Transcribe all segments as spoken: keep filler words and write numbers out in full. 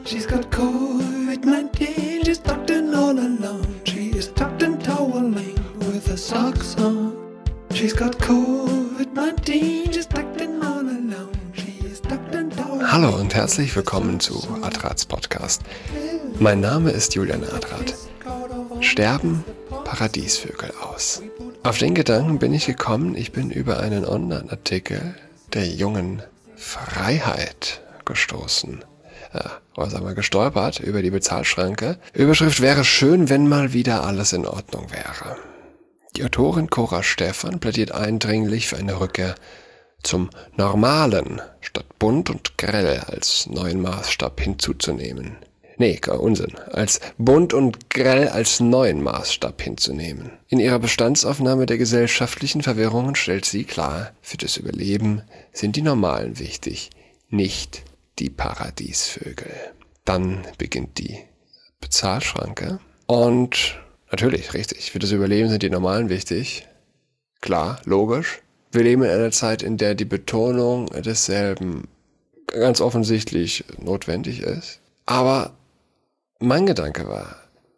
She's got covid nineteen, she's tucked in all alone. She is tucked and toweling with her socks on. She's got covid nineteen, she's tucked in all alone. She is tucked and toweling. Hallo und herzlich willkommen zu Adrats Podcast. Mein Name ist Julian Adrat. Sterben Paradiesvögel aus? Auf den Gedanken bin ich gekommen, ich bin über einen Online-Artikel der Jungen Freiheit gestoßen. Ja, oder sagen wir gestolpert über die Bezahlschranke. Überschrift wäre: schön, wenn mal wieder alles in Ordnung wäre. Die Autorin Cora Stephan plädiert eindringlich für eine Rückkehr zum Normalen, statt bunt und grell als neuen Maßstab hinzuzunehmen. Nee, Unsinn. Als bunt und grell als neuen Maßstab hinzunehmen. In ihrer Bestandsaufnahme der gesellschaftlichen Verwirrungen stellt sie klar, für das Überleben sind die Normalen wichtig, nicht die Paradiesvögel. Dann beginnt die Bezahlschranke. Und natürlich, richtig, für das Überleben sind die Normalen wichtig. Klar, logisch. Wir leben in einer Zeit, in der die Betonung desselben ganz offensichtlich notwendig ist. Aber mein Gedanke war,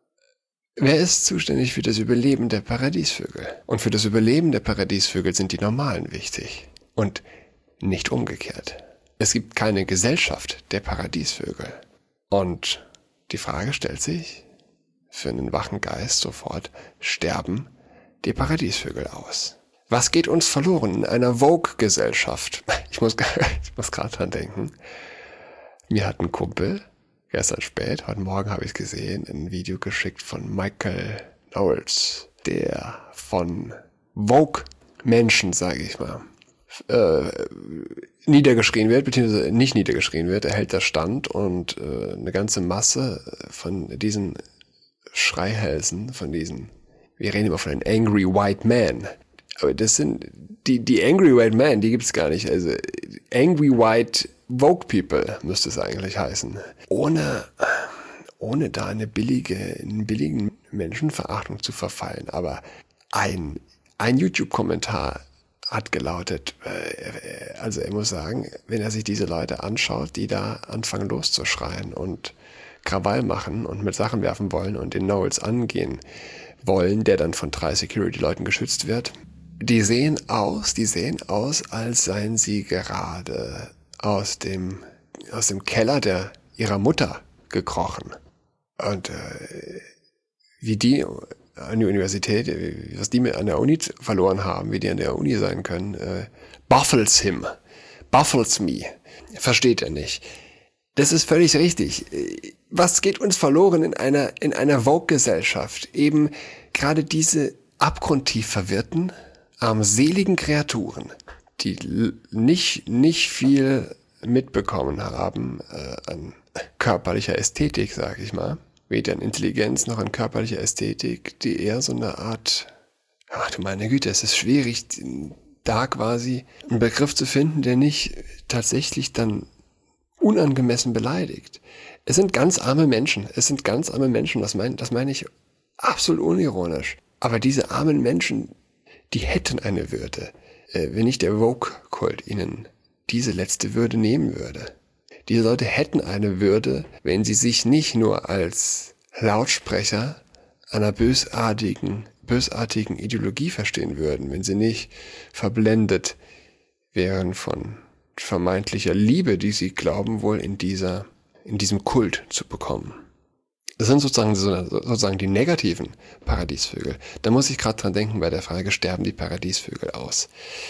wer ist zuständig für das Überleben der Paradiesvögel? Und für das Überleben der Paradiesvögel sind die Normalen wichtig. Und nicht umgekehrt. Es gibt keine Gesellschaft der Paradiesvögel. Und die Frage stellt sich, für einen wachen Geist sofort, sterben die Paradiesvögel aus? Was geht uns verloren in einer Vogue-Gesellschaft? Ich muss, ich muss gerade dran denken. Mir hat ein Kumpel gestern spät, heute Morgen habe ich es gesehen, ein Video geschickt von Michael Knowles, der von Vogue-Menschen, sage ich mal, äh, niedergeschrien wird, beziehungsweise nicht niedergeschrien wird. Er hält da Stand und äh, eine ganze Masse von diesen Schreihälsen, von diesen, wir reden immer von den Angry White Men, aber das sind, die, die Angry White Men, die gibt's gar nicht, also Angry White Vogue People müsste es eigentlich heißen. Ohne, ohne da eine billige, einen billigen Menschenverachtung zu verfallen, aber ein, ein YouTube-Kommentar hat gelautet, äh, also er muss sagen, wenn er sich diese Leute anschaut, die da anfangen loszuschreien und Krawall machen und mit Sachen werfen wollen und den Knowles angehen wollen, der dann von drei Security-Leuten geschützt wird, die sehen aus, die sehen aus, als seien sie gerade aus dem, aus dem Keller der, ihrer Mutter gekrochen. Und äh, wie die an der Universität, was die mit an der Uni verloren haben, wie die an der Uni sein können, äh, baffles him, baffles me, versteht er nicht. Das ist völlig richtig. Was geht uns verloren in einer in einer Vogue-Gesellschaft? Eben gerade diese abgrundtief verwirrten, armseligen Kreaturen, die l- nicht nicht viel mitbekommen haben äh, an körperlicher Ästhetik, sag ich mal. Weder an Intelligenz noch an körperlicher Ästhetik, die eher so eine Art, ach du meine Güte, es ist schwierig, da quasi einen Begriff zu finden, der nicht tatsächlich dann unangemessen beleidigt. Es sind ganz arme Menschen, es sind ganz arme Menschen, das meine das meine ich absolut unironisch. Aber diese armen Menschen, die hätten eine Würde, äh, wenn nicht der Vogue-Kult ihnen diese letzte Würde nehmen würde. Diese Leute hätten eine Würde, wenn sie sich nicht nur als Lautsprecher einer bösartigen, bösartigen Ideologie verstehen würden, wenn sie nicht verblendet wären von vermeintlicher Liebe, die sie glauben wohl in dieser, in diesem Kult zu bekommen. Das sind sozusagen, sozusagen die negativen Paradiesvögel. Da muss ich gerade dran denken bei der Frage, sterben die Paradiesvögel aus?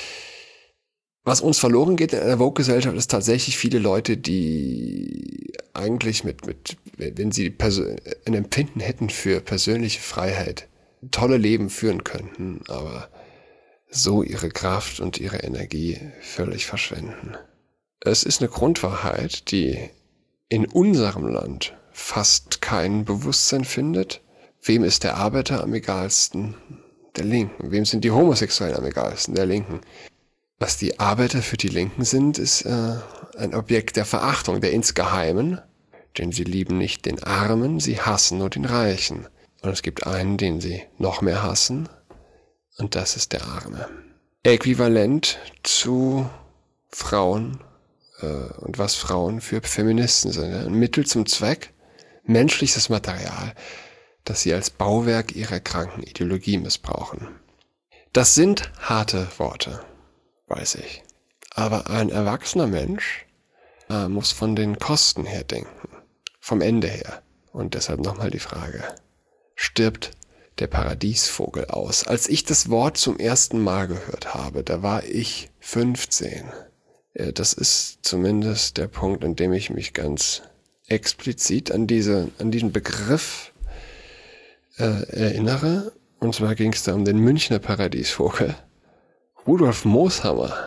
Was uns verloren geht in einer Vogue-Gesellschaft ist tatsächlich viele Leute, die eigentlich mit, mit, wenn sie Persön- ein Empfinden hätten für persönliche Freiheit, tolle Leben führen könnten, aber so ihre Kraft und ihre Energie völlig verschwenden. Es ist eine Grundwahrheit, die in unserem Land fast kein Bewusstsein findet. Wem ist der Arbeiter am egalsten? Der Linken. Wem sind die Homosexuellen am egalsten? Der Linken. Was die Arbeiter für die Linken sind, ist äh, ein Objekt der Verachtung, der Insgeheimen, denn sie lieben nicht den Armen, sie hassen nur den Reichen. Und es gibt einen, den sie noch mehr hassen, und das ist der Arme. Äquivalent zu Frauen äh, und was Frauen für Feministen sind. Ja? Ein Mittel zum Zweck, menschliches Material, das sie als Bauwerk ihrer kranken Ideologie missbrauchen. Das sind harte Worte, weiß ich. Aber ein erwachsener Mensch äh, muss von den Kosten her denken, vom Ende her. Und deshalb nochmal die Frage, stirbt der Paradiesvogel aus? Als ich das Wort zum ersten Mal gehört habe, da war ich fünfzehn. Äh, das ist zumindest der Punkt, an dem ich mich ganz explizit an, diese, an diesen Begriff äh, erinnere. Und zwar ging es da um den Münchner Paradiesvogel, Rudolf Mooshammer.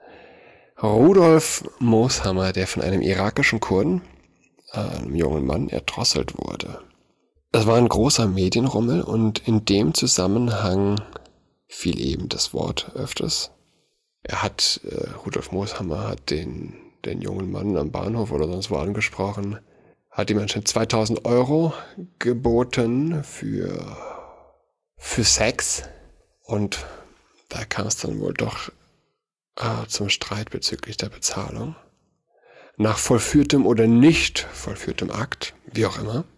Rudolf Mooshammer, der von einem irakischen Kurden, äh, einem jungen Mann, erdrosselt wurde. Das war ein großer Medienrummel und in dem Zusammenhang fiel eben das Wort öfters. Er hat, äh, Rudolf Mooshammer hat den, den jungen Mann am Bahnhof oder sonst wo angesprochen, hat ihm anscheinend zweitausend Euro geboten für, für Sex und da kam es dann wohl doch äh, zum Streit bezüglich der Bezahlung. Nach vollführtem oder nicht vollführtem Akt, wie auch immer.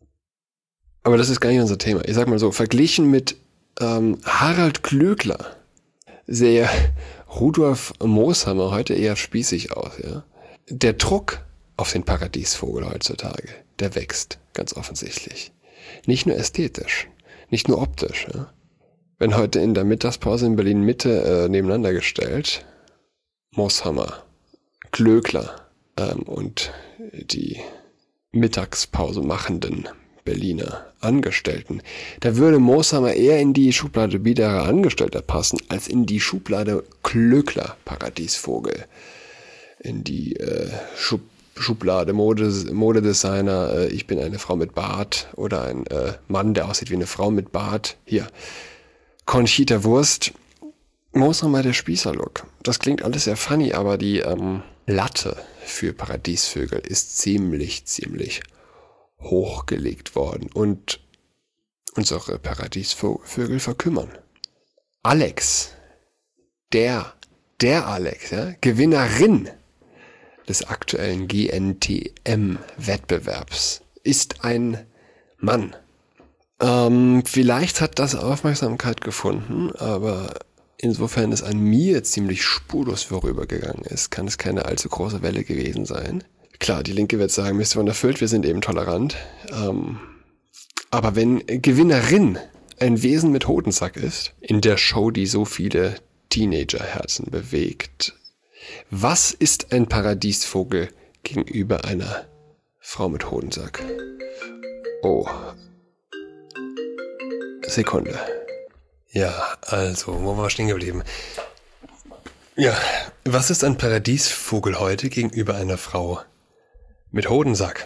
Aber das ist gar nicht unser Thema. Ich sag mal so, verglichen mit ähm, Harald Klöckler sähe Rudolf Mooshammer heute eher spießig aus. Ja? Der Druck auf den Paradiesvogel heutzutage, der wächst, ganz offensichtlich. Nicht nur ästhetisch, nicht nur optisch. Ja? Wenn heute in der Mittagspause in Berlin-Mitte äh, nebeneinander gestellt, Mooshammer, Klöckler ähm, und die Mittagspause machenden Berliner Angestellten, da würde Mooshammer eher in die Schublade biederer Angestellter passen, als in die Schublade Klöckler Paradiesvogel. In die äh, Schub Schublade Mode, Modedesigner, äh, ich bin eine Frau mit Bart oder ein äh, Mann, der aussieht wie eine Frau mit Bart. Hier, Conchita Wurst. Mooshammer der Spießerlook. Das klingt alles sehr funny, aber die ähm, Latte für Paradiesvögel ist ziemlich, ziemlich hochgelegt worden und unsere Paradiesvögel verkümmern. Alex, der, der Alex, ja, Gewinnerin des aktuellen G N T M-Wettbewerbs, ist ein Mann. Ähm, vielleicht hat das Aufmerksamkeit gefunden, aber insofern es an mir ziemlich spurlos vorübergegangen ist, kann es keine allzu große Welle gewesen sein. Klar, die Linke wird sagen, Mission erfüllt, wir sind eben tolerant. Ähm, aber wenn Gewinnerin ein Wesen mit Hodensack ist, in der Show, die so viele Teenagerherzen bewegt, was ist ein Paradiesvogel gegenüber einer Frau mit Hodensack? Oh. Sekunde. Ja, also, wo war wir stehen geblieben? Ja, was ist ein Paradiesvogel heute gegenüber einer Frau mit Hodensack?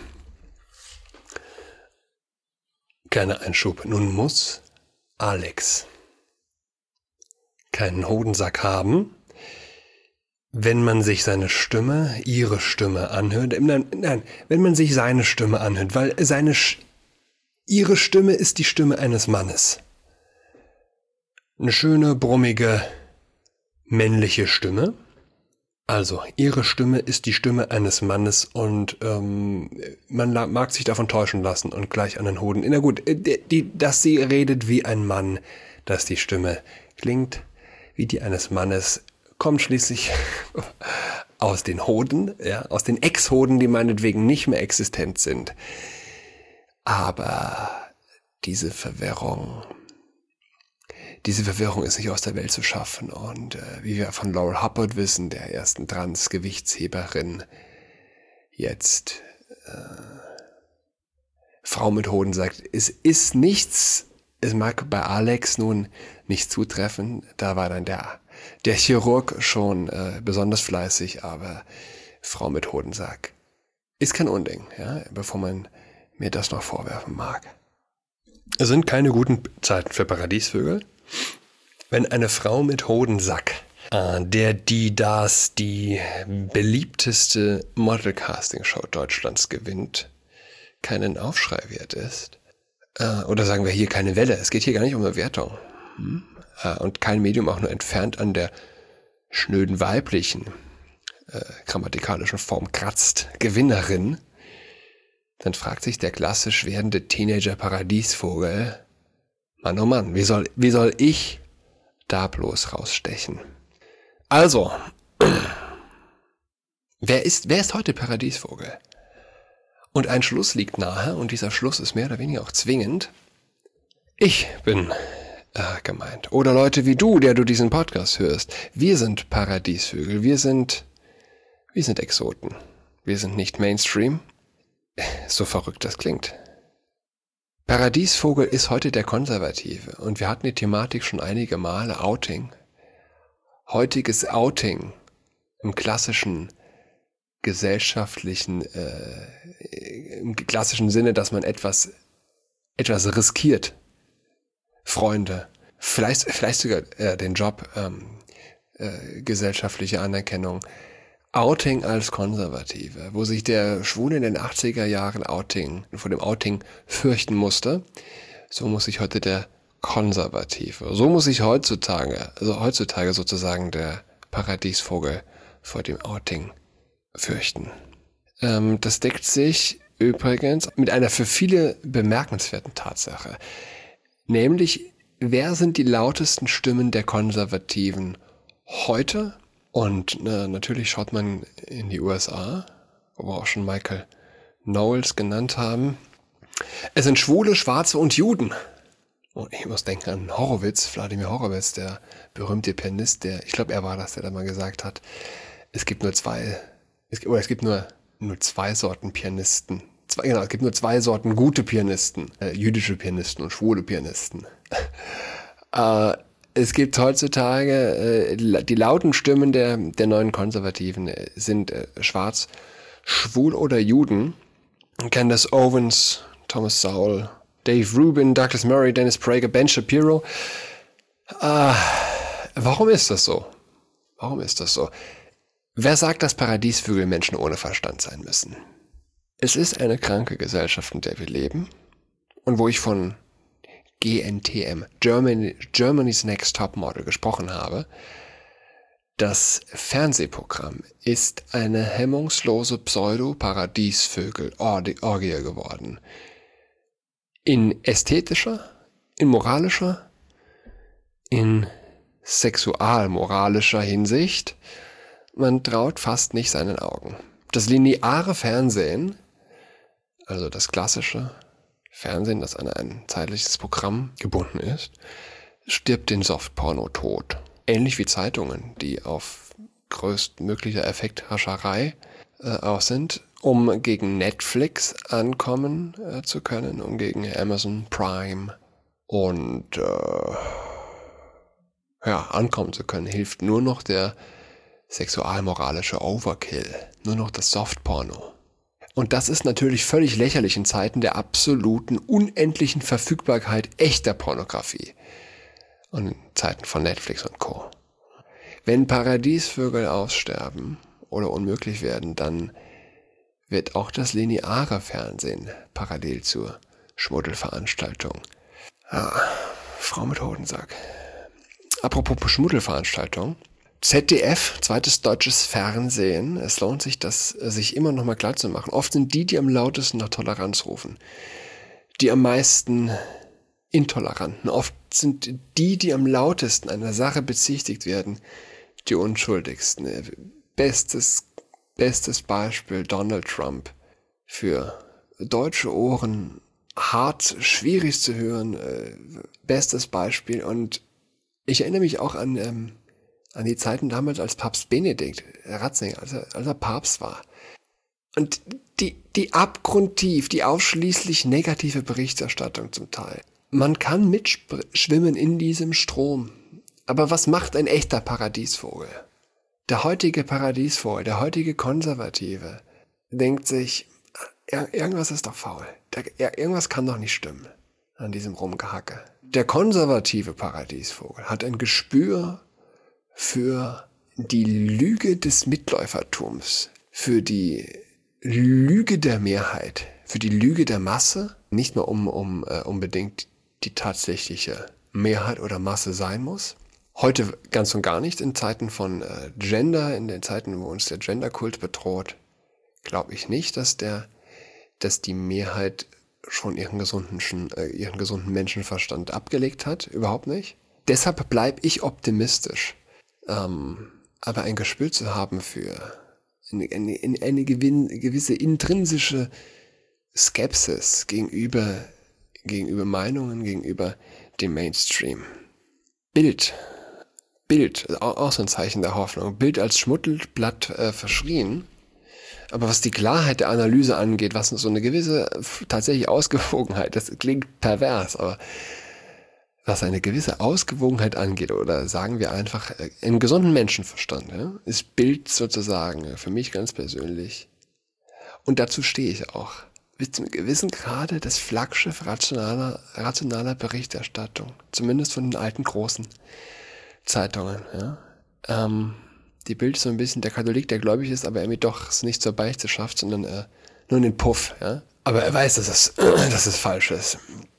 Kleiner Einschub. Nun muss Alex keinen Hodensack haben, wenn man sich seine Stimme, ihre Stimme anhört. Nein, nein, wenn man sich seine Stimme anhört, weil seine, ihre Stimme ist die Stimme eines Mannes. Eine schöne, brummige, männliche Stimme. Also, ihre Stimme ist die Stimme eines Mannes und ähm, man mag sich davon täuschen lassen und gleich an den Hoden. Na gut, die, die, dass sie redet wie ein Mann, dass die Stimme klingt wie die eines Mannes, kommt schließlich aus den Hoden, ja, aus den Ex-Hoden, die meinetwegen nicht mehr existent sind. Aber diese Verwirrung... Diese Verwirrung ist nicht aus der Welt zu schaffen und äh, wie wir von Laurel Hubbard wissen, der ersten Trans-Gewichtsheberin, jetzt äh, Frau mit Hodensack, es ist nichts, es mag bei Alex nun nicht zutreffen, da war dann der, der Chirurg schon äh, besonders fleißig, aber Frau mit Hodensack ist kein Unding, ja, bevor man mir das noch vorwerfen mag. Es sind keine guten Zeiten für Paradiesvögel. Wenn eine Frau mit Hodensack, äh, der die das die beliebteste Model-Casting-Show Deutschlands gewinnt, keinen Aufschrei wert ist, äh, oder sagen wir hier keine Welle, es geht hier gar nicht um eine Wertung, hm? äh, und kein Medium auch nur entfernt an der schnöden weiblichen äh, grammatikalischen Form kratzt, Gewinnerin, dann fragt sich der klassisch werdende Teenager-Paradiesvogel, Mann, oh Mann, wie soll, wie soll ich da bloß rausstechen? Also, wer ist, wer ist heute Paradiesvogel? Und ein Schluss liegt nahe, und dieser Schluss ist mehr oder weniger auch zwingend. Ich bin äh, gemeint. Oder Leute wie du, der du diesen Podcast hörst. Wir sind Paradiesvögel. Wir sind, wir sind Exoten. Wir sind nicht Mainstream. So verrückt das klingt. Paradiesvogel ist heute der Konservative. Und wir hatten die Thematik schon einige Male. Outing. Heutiges Outing im klassischen gesellschaftlichen, äh, im klassischen Sinne, dass man etwas, etwas riskiert. Freunde, vielleicht, vielleicht sogar äh, den Job, ähm, äh, gesellschaftliche Anerkennung. Outing als Konservative, wo sich der Schwule in den achtziger Jahren Outing, vor dem Outing fürchten musste, so muss sich heute der Konservative, so muss sich heutzutage, also heutzutage sozusagen der Paradiesvogel vor dem Outing fürchten. Ähm, das deckt sich übrigens mit einer für viele bemerkenswerten Tatsache. Nämlich, wer sind die lautesten Stimmen der Konservativen heute? Und na, natürlich schaut man in die U S A, wo wir auch schon Michael Knowles genannt haben. Es sind Schwule, Schwarze und Juden. Und ich muss denken an Horowitz, Wladimir Horowitz, der berühmte Pianist, der, ich glaube, er war das, der da mal gesagt hat, es gibt nur zwei, es, oder es gibt nur, nur zwei Sorten Pianisten. Zwei, genau, es gibt nur zwei Sorten gute Pianisten, äh, jüdische Pianisten und schwule Pianisten. äh, es gibt heutzutage, äh, die lauten Stimmen der, der neuen Konservativen äh, sind äh, schwarz, schwul oder Juden. Candace Owens, Thomas Sowell, Dave Rubin, Douglas Murray, Dennis Prager, Ben Shapiro. Äh, warum ist das so? Warum ist das so? Wer sagt, dass Paradiesvögel Menschen ohne Verstand sein müssen? Es ist eine kranke Gesellschaft, in der wir leben und wo ich von G N T M, Germany, Germany's Next Top Model, gesprochen habe. Das Fernsehprogramm ist eine hemmungslose Pseudo-Paradiesvögel-Orgie geworden. In ästhetischer, in moralischer, in sexualmoralischer Hinsicht. Man traut fast nicht seinen Augen. Das lineare Fernsehen, also das klassische Fernsehen, das an ein zeitliches Programm gebunden ist, stirbt den Softporno tot. Ähnlich wie Zeitungen, die auf größtmöglicher Effekthascherei äh, aus sind, um gegen Netflix ankommen äh, zu können, um gegen Amazon Prime und äh, ja, ankommen zu können, hilft nur noch der sexualmoralische Overkill, nur noch das Softporno. Und das ist natürlich völlig lächerlich in Zeiten der absoluten, unendlichen Verfügbarkeit echter Pornografie. Und in Zeiten von Netflix und Co. Wenn Paradiesvögel aussterben oder unmöglich werden, dann wird auch das lineare Fernsehen parallel zur Schmuddelveranstaltung. Ah, Frau mit Hodensack. Apropos Schmuddelveranstaltung. Z D F, zweites deutsches Fernsehen. Es lohnt sich, das sich immer noch mal klar zu machen. Oft sind die, die am lautesten nach Toleranz rufen, die am meisten Intoleranten. Oft sind die, die am lautesten einer Sache bezichtigt werden, die Unschuldigsten. Bestes, bestes Beispiel Donald Trump. Für deutsche Ohren hart, schwierig zu hören. Bestes Beispiel. Und ich erinnere mich auch an... Ähm, an die Zeiten damals als Papst Benedikt Ratzinger, als er, als er Papst war. Und die, die abgrundtief, die ausschließlich negative Berichterstattung zum Teil. Man kann mitschwimmen in diesem Strom. Aber was macht ein echter Paradiesvogel? Der heutige Paradiesvogel, der heutige Konservative, denkt sich, irgendwas ist doch faul. Irgendwas kann doch nicht stimmen an diesem Rumgehacke. Der konservative Paradiesvogel hat ein Gespür für die Lüge des Mitläufertums, für die Lüge der Mehrheit, für die Lüge der Masse, nicht mehr um, um äh, unbedingt die tatsächliche Mehrheit oder Masse sein muss, Heute ganz und gar nicht, in Zeiten von äh, Gender, in den Zeiten, wo uns der Genderkult bedroht, glaube ich nicht, dass der, dass die Mehrheit schon ihren gesunden, äh, ihren gesunden Menschenverstand abgelegt hat. Überhaupt nicht. Deshalb bleibe ich optimistisch. Ähm, aber ein Gespür zu haben für eine, eine, eine gewisse intrinsische Skepsis gegenüber, gegenüber Meinungen, gegenüber dem Mainstream. Bild. Bild, auch so ein Zeichen der Hoffnung. Bild als Schmuddelblatt äh, verschrien. Aber was die Klarheit der Analyse angeht, was so eine gewisse tatsächlich Ausgewogenheit, das klingt pervers, aber was eine gewisse Ausgewogenheit angeht, oder sagen wir einfach einen gesunden Menschenverstand, ja, ist Bild sozusagen für mich ganz persönlich. Und dazu stehe ich auch. Bis zu einem gewissen Grade das Flaggschiff rationaler, rationaler Berichterstattung. Zumindest von den alten großen Zeitungen, ja. Ähm, die Bild ist so ein bisschen der Katholik, der gläubig ist, aber irgendwie doch es nicht zur Beichte schafft, sondern äh, nur in den Puff, ja. Aber er weiß, dass es, dass es falsch ist.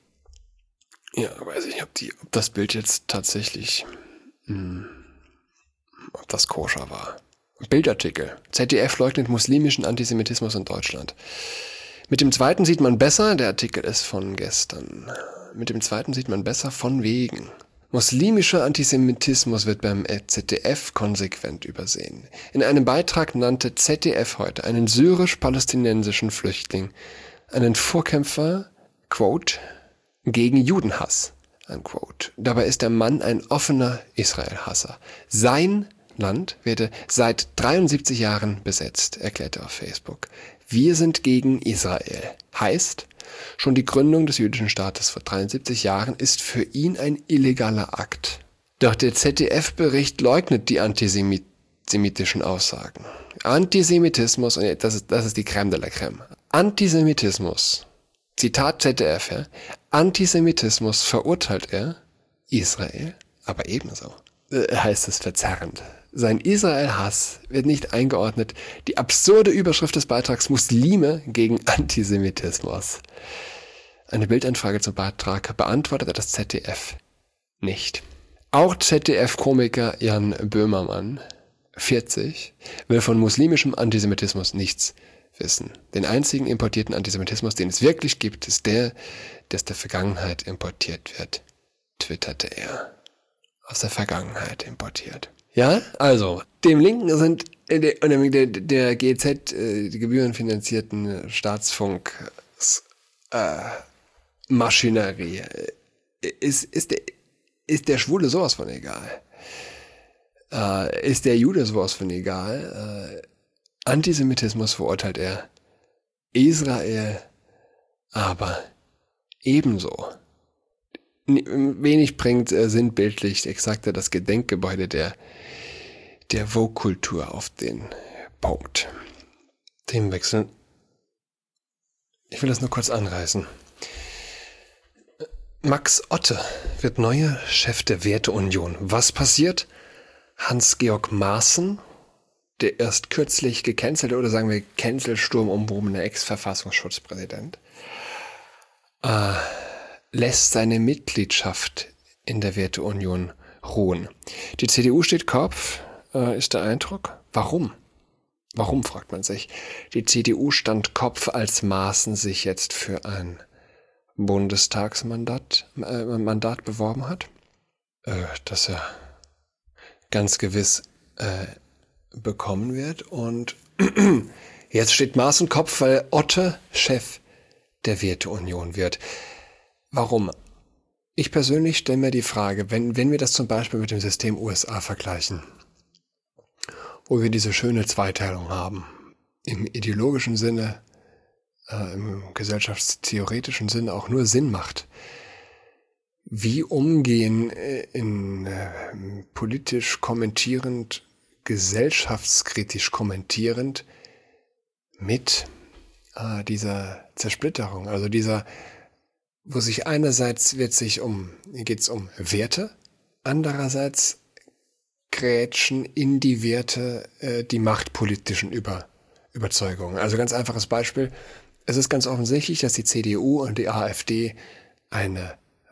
Ja, weiß ich nicht, ob, die, ob das Bild jetzt tatsächlich, mh, ob das koscher war. Bildartikel. Z D F leugnet muslimischen Antisemitismus in Deutschland. Mit dem zweiten sieht man besser, der Artikel ist von gestern. Mit dem zweiten sieht man besser von wegen. Muslimischer Antisemitismus wird beim Z D F konsequent übersehen. In einem Beitrag nannte Z D F heute einen syrisch-palästinensischen Flüchtling einen Vorkämpfer, quote, gegen Judenhass, unquote. Dabei ist der Mann ein offener Israel-Hasser. Sein Land werde seit dreiundsiebzig Jahren besetzt, erklärte er auf Facebook. Wir sind gegen Israel. Heißt, schon die Gründung des jüdischen Staates vor dreiundsiebzig Jahren ist für ihn ein illegaler Akt. Doch der Z D F-Bericht leugnet die antisemitischen Aussagen. Antisemitismus, und das ist, das ist die Crème de la Crème. Antisemitismus, Zitat Z D F, ja, Antisemitismus verurteilt er, Israel, aber ebenso, äh, heißt es verzerrend. Sein Israel-Hass wird nicht eingeordnet. Die absurde Überschrift des Beitrags Muslime gegen Antisemitismus. Eine Bildanfrage zum Beitrag beantwortete das Z D F nicht. Auch Z D F-Komiker Jan Böhmermann, vierzig, will von muslimischem Antisemitismus nichts wissen. Den einzigen importierten Antisemitismus, den es wirklich gibt, ist der, der aus der Vergangenheit importiert wird, twitterte er. Aus der Vergangenheit importiert. Ja, also, dem Linken sind äh, der, der, der G E Z, äh, die gebührenfinanzierten Staatsfunk äh, Maschinerie, äh, ist, ist, der, ist der Schwule sowas von egal. Äh, ist der Jude sowas von egal. Äh, Antisemitismus verurteilt er. Israel aber ebenso. Wenig bringt äh, sinnbildlich exakt das Gedenkgebäude der, der Vogue-Kultur auf den Punkt. Themenwechsel. Ich will das nur kurz anreißen. Max Otte wird neuer Chef der Werteunion. Was passiert? Hans-Georg Maaßen, der erst kürzlich gecancelte, oder sagen wir Cancelsturm umwobene Ex-Verfassungsschutzpräsident, äh, lässt seine Mitgliedschaft in der Werteunion ruhen. Die C D U steht Kopf, äh, ist der Eindruck. Warum? Warum, fragt man sich. Die C D U stand Kopf, als Maaßen sich jetzt für ein Bundestagsmandat äh, Mandat beworben hat, äh, das er ganz gewiss äh, bekommen wird. Und jetzt steht Maaßen Kopf, weil Otte Chef der Werteunion wird. Warum? Ich persönlich stelle mir die Frage, wenn, wenn wir das zum Beispiel mit dem System U S A vergleichen, wo wir diese schöne Zweiteilung haben, im ideologischen Sinne, äh, im gesellschaftstheoretischen Sinne auch nur Sinn macht, wie umgehen äh, in äh, politisch kommentierend, gesellschaftskritisch kommentierend mit äh, dieser Zersplitterung, also dieser, wo sich einerseits wird sich um, hier geht's um Werte, andererseits grätschen in die Werte äh, die machtpolitischen Über, Überzeugungen. Also ganz einfaches Beispiel. Es ist ganz offensichtlich, dass die C D U und die AfD eine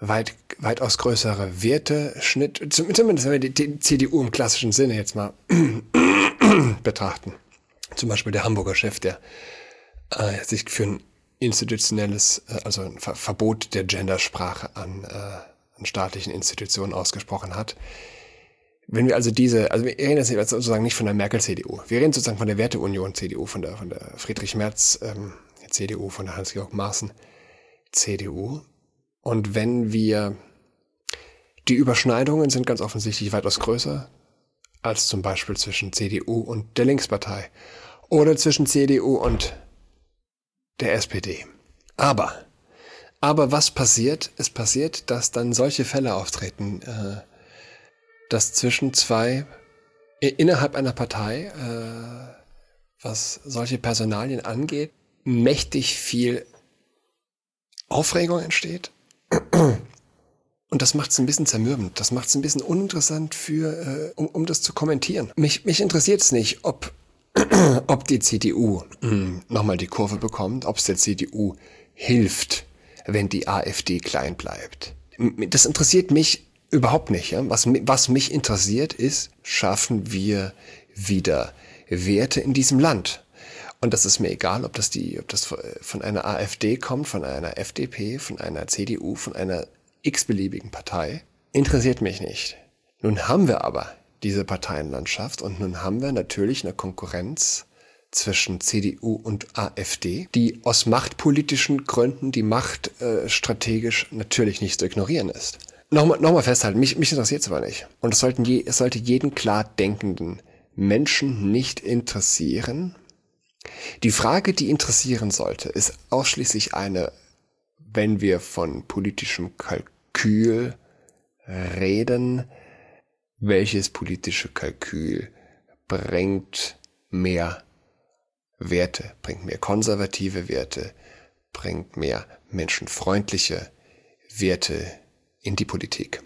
weit, weitaus größere Werteschnitt, zumindest wenn wir die, die C D U im klassischen Sinne jetzt mal betrachten. Zum Beispiel der Hamburger Chef, der äh, sich für ein institutionelles, äh, also ein Ver- Verbot der Gendersprache an, äh, an staatlichen Institutionen ausgesprochen hat. Wenn wir also diese, also wir reden jetzt sozusagen nicht von der Merkel-C D U, wir reden sozusagen von der Werteunion-C D U, von der, von der Friedrich-Merz ähm, C D U, von der Hans-Georg Maaßen-C D U. Und wenn wir, die Überschneidungen sind ganz offensichtlich weitaus größer als zum Beispiel zwischen C D U und der Linkspartei oder zwischen C D U und der S P D. Aber, aber was passiert? Es passiert, dass dann solche Fälle auftreten, äh, dass zwischen zwei, innerhalb einer Partei, äh, was solche Personalien angeht, mächtig viel Aufregung entsteht. Und das macht es ein bisschen zermürbend. Das macht es ein bisschen uninteressant, für, äh, um, um das zu kommentieren. Mich, mich interessiert es nicht, ob, ob die C D U nochmal die Kurve bekommt, ob es der C D U hilft, wenn die AfD klein bleibt. Das interessiert mich überhaupt nicht. Ja? Was, was mich interessiert ist, schaffen wir wieder Werte in diesem Land. Und das ist mir egal, ob das die, ob das von einer AfD kommt, von einer F D P, von einer C D U, von einer x-beliebigen Partei. Interessiert mich nicht. Nun haben wir aber diese Parteienlandschaft und nun haben wir natürlich eine Konkurrenz zwischen C D U und AfD, die aus machtpolitischen Gründen die Macht äh, strategisch natürlich nicht zu ignorieren ist. Nochmal, nochmal festhalten, mich, mich interessiert es aber nicht. Und es, sollten je, es sollte jeden klar denkenden Menschen nicht interessieren. Die Frage, die interessieren sollte, ist ausschließlich eine, wenn wir von politischem Kalkül reden, welches politische Kalkül bringt mehr Werte, bringt mehr konservative Werte, bringt mehr menschenfreundliche Werte in die Politik.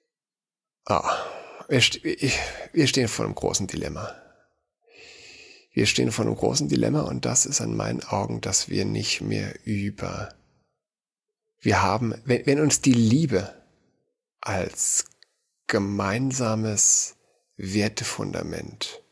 Ah, wir, wir stehen vor einem großen Dilemma. Wir stehen vor einem großen Dilemma und das ist an meinen Augen, dass wir nicht mehr über, wir haben, wenn, wenn uns die Liebe als gemeinsames Wertefundament,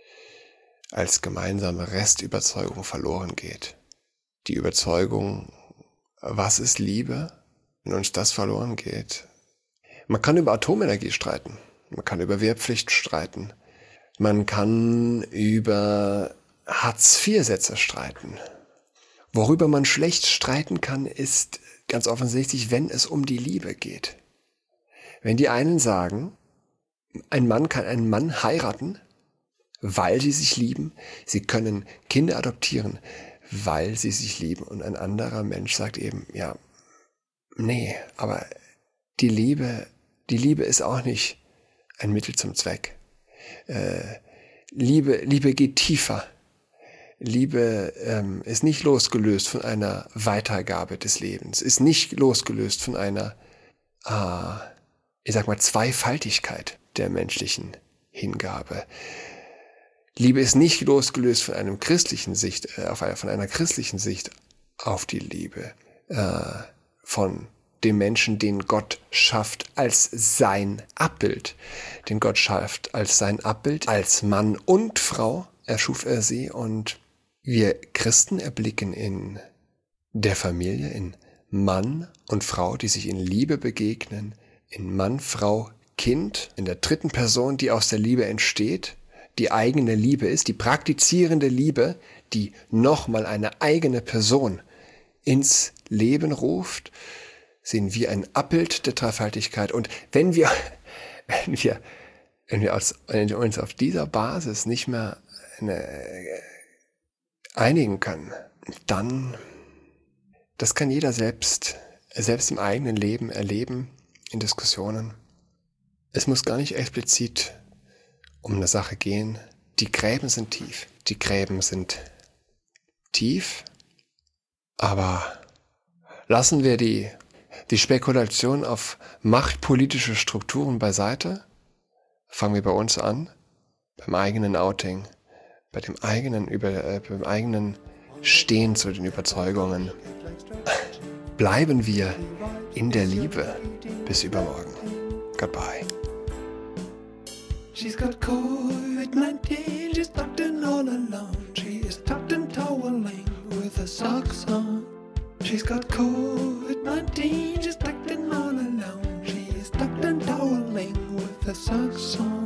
als gemeinsame Restüberzeugung verloren geht, die Überzeugung, was ist Liebe? Wenn uns das verloren geht. Man kann über Atomenergie streiten. Man kann über Wehrpflicht streiten. Man kann über Hartz vier Sätze streiten. Worüber man schlecht streiten kann, ist ganz offensichtlich, wenn es um die Liebe geht. Wenn die einen sagen, ein Mann kann einen Mann heiraten, weil sie sich lieben, sie können Kinder adoptieren, weil sie sich lieben, und ein anderer Mensch sagt eben, ja, nee, aber die Liebe, die Liebe ist auch nicht ein Mittel zum Zweck. Äh, Liebe, Liebe geht tiefer. Liebe ähm, ist nicht losgelöst von einer Weitergabe des Lebens, ist nicht losgelöst von einer, äh, ich sag mal, Zweifaltigkeit der menschlichen Hingabe. Liebe ist nicht losgelöst von einem christlichen Sicht, äh, auf einer, von einer christlichen Sicht auf die Liebe. Äh, von dem Menschen, den Gott schafft als sein Abbild. Den Gott schafft als sein Abbild, als Mann und Frau erschuf er sie, und wir Christen erblicken in der Familie, in Mann und Frau, die sich in Liebe begegnen, in Mann, Frau, Kind, in der dritten Person, die aus der Liebe entsteht, die eigene Liebe ist, die praktizierende Liebe, die nochmal eine eigene Person ins Leben ruft, sehen wir ein Abbild der Dreifaltigkeit. Und wenn wir, wenn wir, wenn wir, uns, wenn wir uns auf dieser Basis nicht mehr eine, einigen können, dann, das kann jeder selbst, selbst im eigenen Leben erleben, in Diskussionen. Es muss gar nicht explizit um eine Sache gehen. Die Gräben sind tief. Die Gräben sind tief, aber lassen wir die, die Spekulation auf machtpolitische Strukturen beiseite. Fangen wir bei uns an, beim eigenen Outing, bei dem eigenen, über, äh, beim eigenen Stehen zu den Überzeugungen. bleiben wir in der Liebe. Bis übermorgen. Goodbye. She's got COVID nineteen, she's tucked in all alone. She is tucked and toweling with her socks on. She's got COVID nineteen, she's tucked in all alone. She is tucked and toweling with her socks on.